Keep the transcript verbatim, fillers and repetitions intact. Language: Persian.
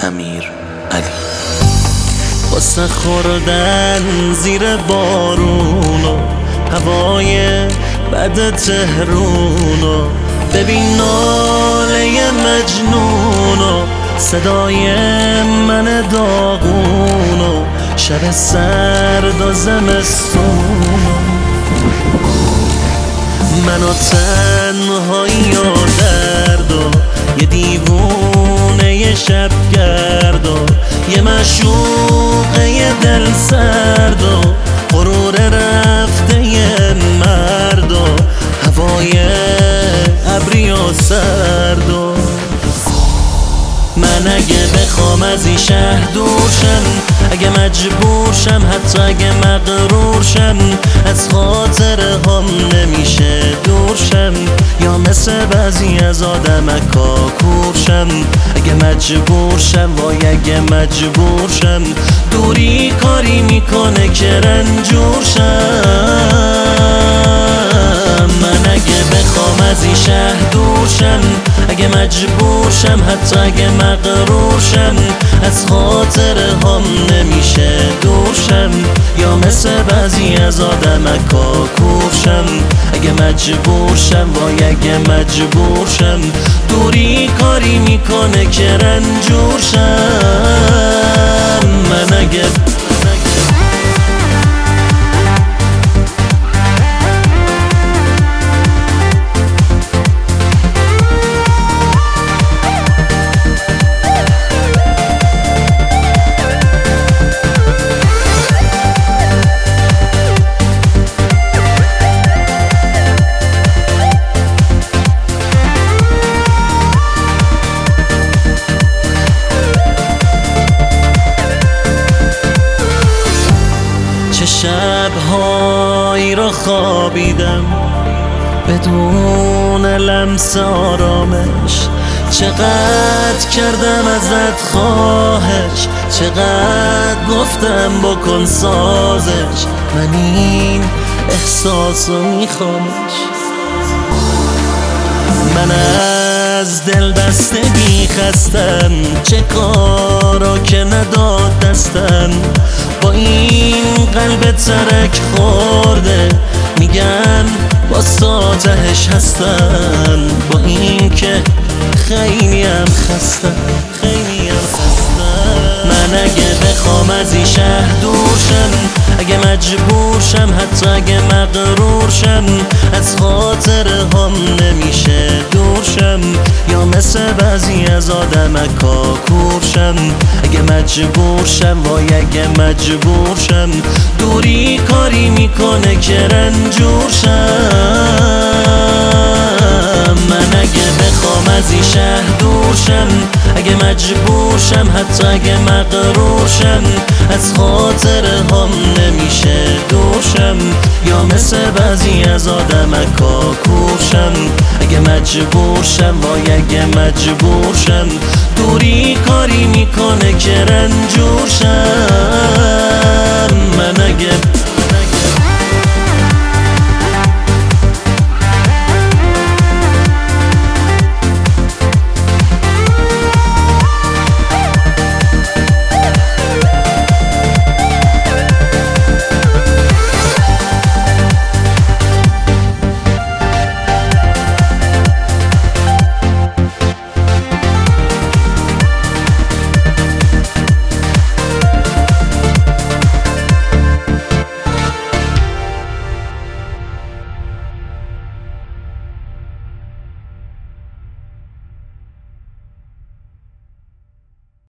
امیر علی. واسه خوردن زیر بارون و هوای بد تهرون و ببین ناله مجنون و صدای من داغون و شب سرد و زمستون من و تنهایی و درد و یه دیوونه یه شب گرد و یه معشوقه یه دل سرد و غرور رفته یه مرد و هوای ابری و سرد و من اگه بخوام از این شهر دور شم، اگه مجبور شم، حتی اگه مغرور شم، از خاطر هم نمیشه دور شم، یا مثل بعضی از آدمکا کور شم. اگه مجبور شم وای اگه مجبور شم، دوری کاری میکنه که رنجور شم. من اگه بخوام از این شهر دور شم، اگه مجبور شم، حتی اگه مغرور شم، از خاطر هم نمیشه دور شم، یا مثل بعضی از آدمکا کور شم. اگه مجبور شم وای اگه مجبور شم، دوری کاری میکنه که رنجور شم. من اگه چه شبهایی را خوابیدم بدون لمس آرامش، چقدر کردم ازت خواهش، چقدر گفتم بکن سازش، من این احساسو میخوامش. من از دل بستگی خستم، چه کارا که نداد دستم، با این قلب ترک خورده میگم باز تا تهش هستم، با این که خیلیم خستم خیلیم خستم. من اگه بخوام از این شهر دور شم، اگه مجبور شم، حتی اگه مغرور شم، از خاطر هم نمیشه دور شم، یا مثل بعضی از آدمکا کور شم. اگه مجبور شم وای اگه مجبور شم، دوری کاری میکنه که رنجور شم. من اگه بخوام از این شهر دور شم، اگه مجبور شم، حتی اگه مغرور شم، از خاطر هم نمیشه دور شم، یا مثل بعضی از آدمکا کور شم. اگه مجبور شم وای اگه مجبور شم، دوری کاری میکنه که رنجور شم. من اگه